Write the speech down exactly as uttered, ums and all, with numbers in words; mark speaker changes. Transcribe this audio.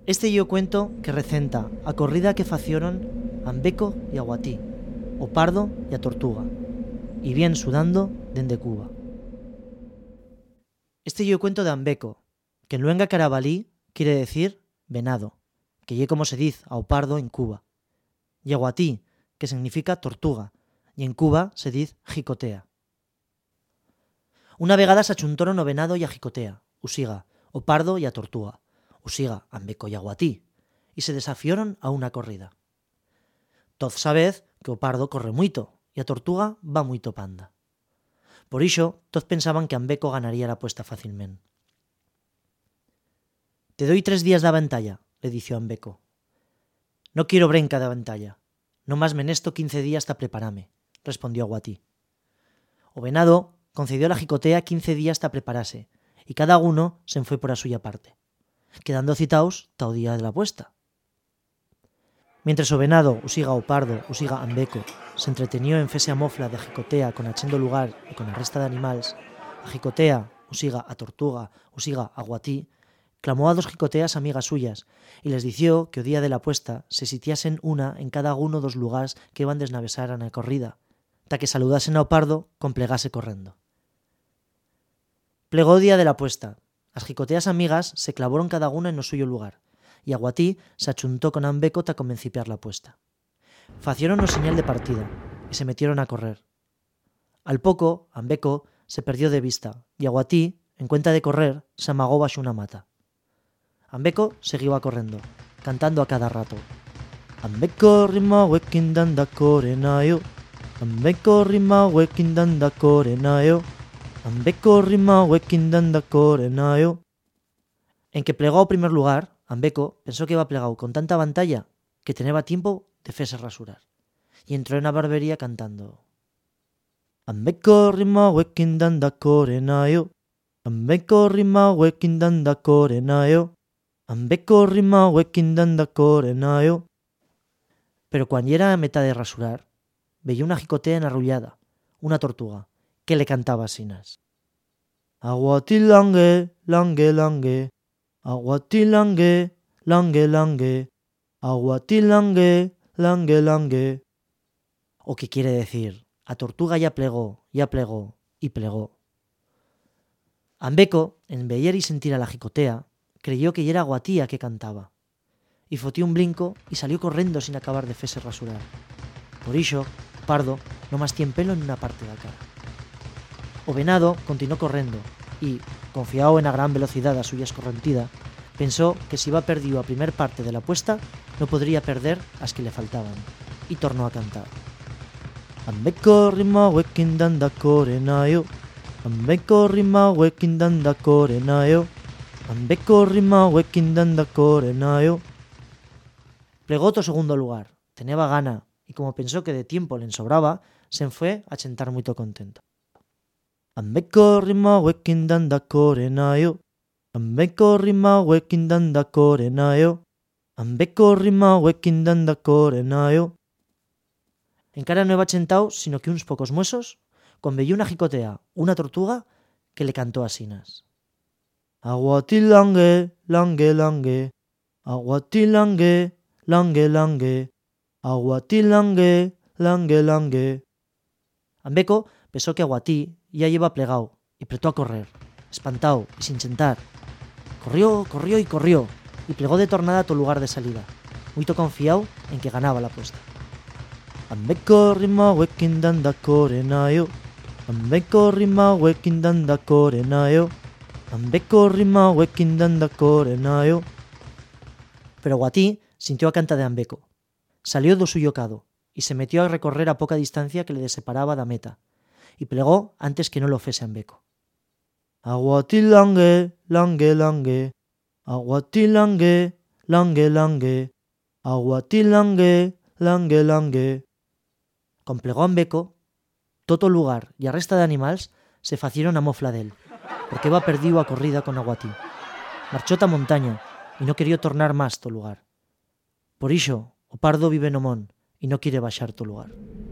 Speaker 1: Este yo cuento que recenta a corrida que facieron a Ambeco y a Guatí, o Pardo y a Tortuga, y bien sudando dende Cuba. Este yo cuento de Ambeco, que en luenga carabalí quiere decir venado, que ye como se diz ao pardo en Cuba, y a Guatí, que significa tortuga, y en Cuba se diz jicotea. Una vegada s'achuntoron o venado y a jicotea, usiga, o pardo y a tortuga, usiga, Ambeco y a Guatí, y se desafioron a una corrida. Toz sabez que o pardo corre muito y a tortuga va muito panda. Por ixo, toz pensaban que Ambeco ganaría la apuesta fácilmente. Te doy tres días de aventalla, le dició Ambeco. No quiero brenca de aventalla, no más menesto quince días ta preparame, respondió Guatí. O venado concedió a la jicotea quince días ta preparase, y cada uno se fue por a suya parte, quedando citaos ta o día de la apuesta. Mientras o venado, usiga o pardo, usiga Ambeco, se entretenió en fese a mofla de jicotea con achendo lugar y con la resta de animals, a jicotea, usiga a tortuga, usiga a Guatí, clamó a dos jicoteas amigas suyas y les dició que o día de la apuesta se sitiasen una en cada uno dos lugares que iban desnavesar a na corrida, ta que saludasen ao pardo con plegase correndo. Plegó o día de la apuesta. As jicoteas amigas se clavaron cada una en o suyo lugar, y a Guatí se achuntó con Ambeco ta comencipiar la apuesta. Facieron o señal de partida y se metieron a correr. Al poco, Ambeco se perdió de vista y a Guatí, en cuenta de correr, se amagó baixo una mata. Ambeco seguió a correndo, cantando a cada rato. Ambeco rima wekin danda corenayo, Ambeco rima wekin danda corenayo, Ambeco rima wekin danda corenayo. En que plegó ao primer lugar, Ambeco pensó que iba plegado con tanta vantalla que teneba tiempo de fese rasurar, y entró en la barbería cantando. Ambeco rima wekin danda corenayo, Ambeco rima wekin danda corenayo, Ambeco rima wekin danda corenayo. Pero cuando era a metade de rasurar, veía una jicotea enarrullada, una tortuga, que le cantaba asinas. Aguati langue, langue, langue, Aguati langue, langue, langue, Aguati langue, langue, langue. O que quiere decir, a tortuga ya plegó, ya plegó y plegó. Ambeco, en veyer y sentir a la jicotea, creyó que era Guatí a que cantaba, y fotió un brinco y salió corriendo sin acabar de fese rasurar. Por ixo, Pardo no más tien pelo en una parte de la cara. O venado continuó corriendo y, confiado en la gran velocidad a suya escorrentida, pensó que si iba perdido a primer parte de la apuesta, no podría perder as que le faltaban, y tornó a cantar. Ambeco rima wekin danda corenayo, Ambeco rima wekin danda corenayo, Ambeco rima wekin danda corenayo. Plegó otro segundo lugar, teneba gana, y como pensó que de tiempo le sobraba, se fue a chentar muy contento. Ambeco rima wekin danda corenayo, Ambeco rima wekin danda corenayo, Ambeco rima wekin danda corenayo. Encara no iba chentao, sino que uns pocos muesos, conveyó una jicotea, una tortuga, que le cantó asinas. Aguati langue, langue, langue, Aguati langue, langue, langue, Aguati langue, langue, langue. Ambeco pensó que Aguatí ya lleva plegado y pretó a correr, espantao y sin chentar. Corrió, corrió y corrió, y plegó de tornada a tu lugar de salida, muy confiado en que ganaba la apuesta. Ambeco rima wekin danda corenayo, Ambeco rima wekin danda corenayo, Ambeco rima wekin danda corenayo. Pero Guatí sintió a canta de Ambeco, salió do suyo cado y se metió a recorrer a poca distancia que le separaba da meta, y plegó antes que no lo fese Ambeco. Aguati langue, langue, langue, Aguati langue, langue, langue, Aguati langue, langue, langue. Complegó Ambeco, todo lugar y a resta de animals se facieron a mofla d'él, porque va perdido a corrida con Aguatí. Marchó ta montaña y no quería tornar más to lugar. Por ixo, o pardo vive no mon y no quiere baixar to lugar.